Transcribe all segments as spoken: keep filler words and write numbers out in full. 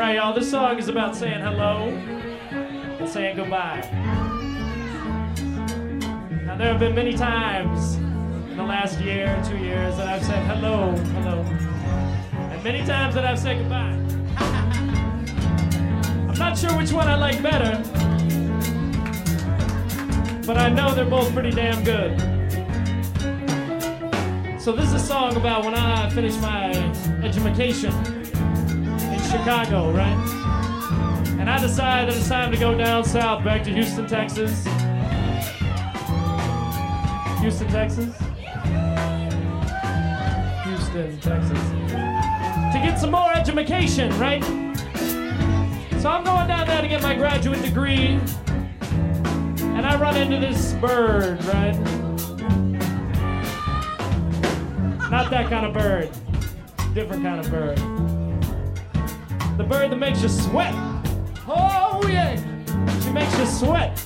right, y'all, this song is about saying hello and saying goodbye. Now, there have been many times in the last year, two years, that I've said hello, hello, and many times that I've said goodbye. I'm not sure which one I like better, but I know they're both pretty damn good. So this is a song about when I finished my education in Chicago, right? And I decided that it's time to go down south, back to Houston, Texas. Houston, Texas? Houston, Texas. To get some more education, right? So I'm going down there to get my graduate degree. And I run into this bird, right? Not that kind of bird. Different kind of bird. The bird that makes you sweat. Oh, yeah. She makes you sweat.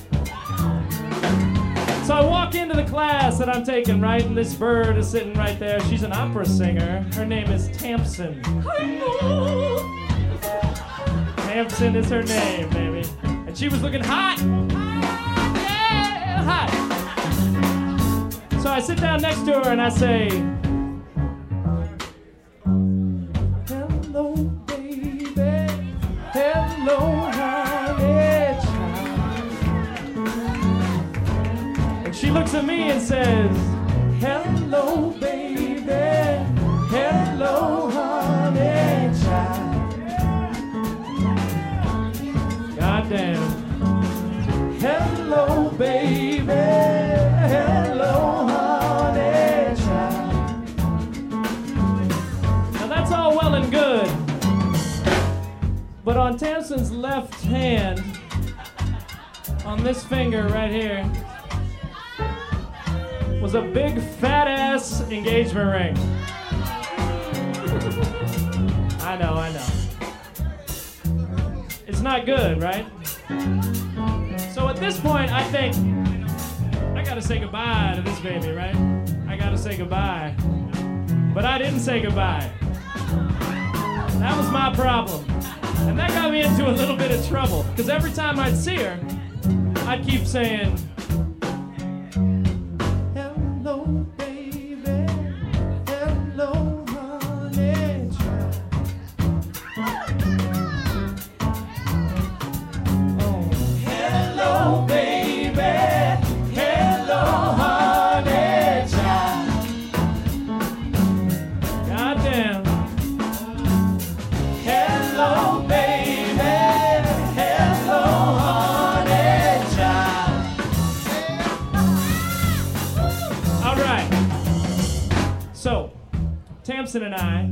So I walk into the class that I'm taking, right? And this bird is sitting right there. She's an opera singer. Her name is Tamsin. Tamsin is her name, baby. And she was looking hot. Yeah, hot. So I sit down next to her and I say, hello, baby. Hello, honey child. And she looks at me and says, hello, baby. Hello, honey child. Goddamn. Hello, baby. Hello, honey child. Now that's all well and good. But on Tamsin's left hand, on this finger right here, was a big fat ass engagement ring. I know, I know. It's not good, right? So at this point, I think, I gotta say goodbye to this baby, right? I gotta say goodbye. But I didn't say goodbye. That was my problem. And that got me into a little bit of trouble, because every time I'd see her, I'd keep saying, hello, baby, hello, honey child. Oh. Hello, baby, hello, honey child. Goddamn. Hello, baby. Hello, honey child. All right. So, Tamsin and I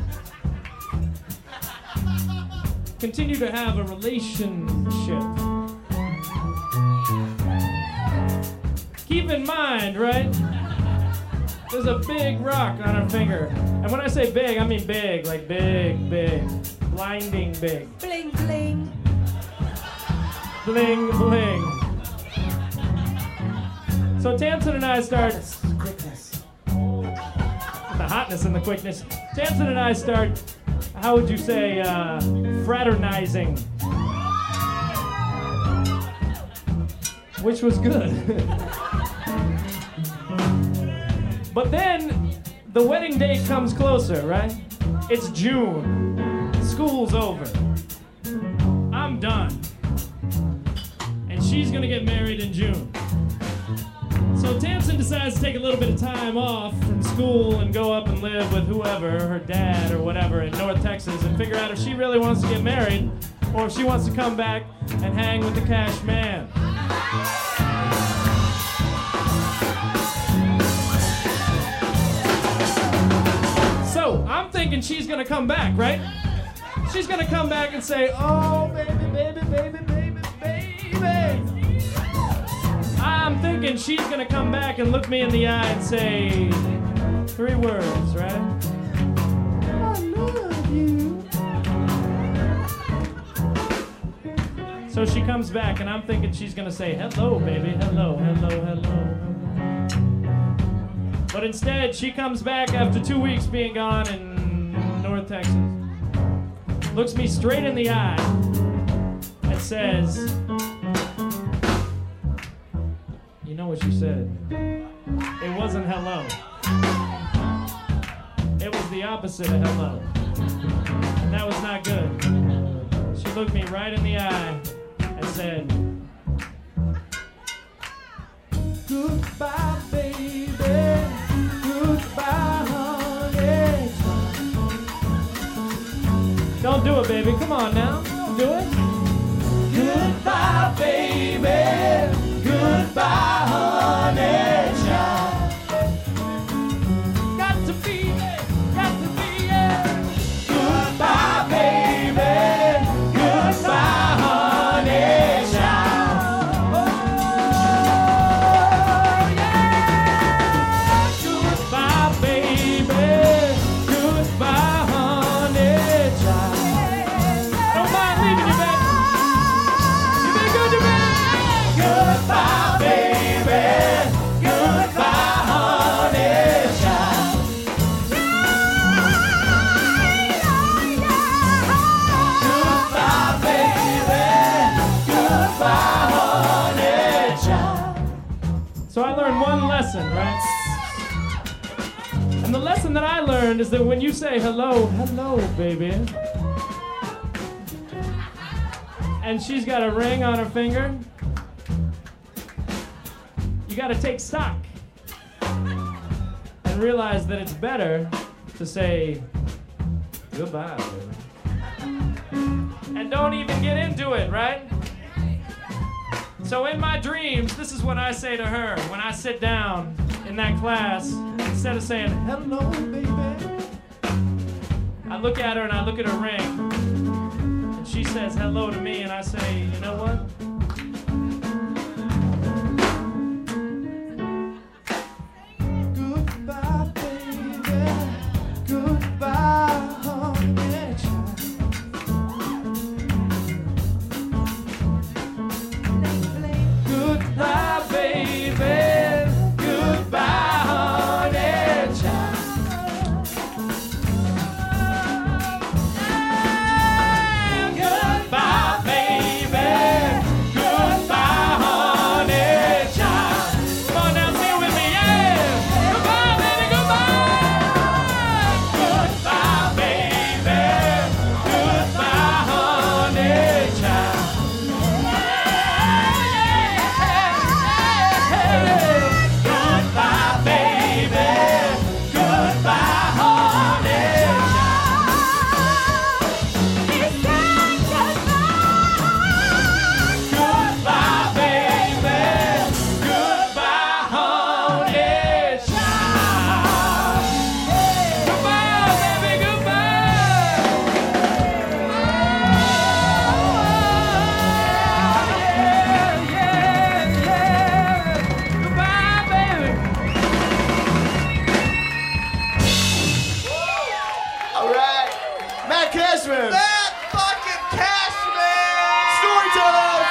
continue to have a relationship. Keep in mind, right? There's a big rock on her finger. And when I say big, I mean big, like big, big. Blinding big. Bling, bling. Bling, bling. So Tamsin and I start... Quickness. The hotness and the quickness. Tamsin and I start, how would you say, uh, fraternizing. Which was good. But then, the wedding date comes closer, right? It's June. School's over. I'm done. And she's gonna get married in June. So Tamsin decides to take a little bit of time off from school and go up and live with whoever, her dad or whatever, in North Texas, and figure out if she really wants to get married or if she wants to come back and hang with the cash man. So I'm thinking she's gonna come back, right? She's gonna come back and say, oh, baby, baby, baby, baby, baby. I'm thinking she's gonna come back and look me in the eye and say three words, right? I love you. So she comes back and I'm thinking she's gonna say, hello, baby, hello, hello, hello. But instead, she comes back after two weeks being gone in North Texas. looks me straight in the eye and says, you know what she said? It wasn't hello. It was the opposite of hello. And that was not good. She looked me right in the eye and said, goodbye, baby. Goodbye, honey. Don't do it, baby. Come on now. Don't do it. Goodbye, baby. Goodbye, honey, child. Got to be it. Got to be it. Goodbye, baby. Goodbye, honey, child. Oh, yeah. Goodbye, baby. Goodbye, honey, child. Don't mind leaving you, baby. You've been good to me. Goodbye, baby. Goodbye, honey, child. Goodbye, baby. Goodbye, honey, child. So I learned one lesson, right? And the lesson that I learned is that when you say hello, hello, baby, and she's got a ring on her finger, you gotta take stock and realize that it's better to say goodbye, baby. And don't even get into it, right? So in my dreams, this is what I say to her when I sit down in that class. Instead of saying hello, baby, I look at her and I look at her ring, and she says hello to me, and I say, you know what? Goodbye, baby. Goodbye, honey, child. Goodbye, baby. Goodbye, honey, child. Goodbye, baby. Goodbye, honey, child. Come on now, sing with me, yeah. Goodbye, baby, goodbye. Goodbye, baby. Goodbye, honey, child. Goodbye, baby. Goodbye, honey, goodbye, baby. Goodbye, honey, child. Goodbye, baby, goodbye. Yeah, yeah, yeah. Goodbye, baby. All right. Matt Cashman. Matt fucking Cashman! Storyteller.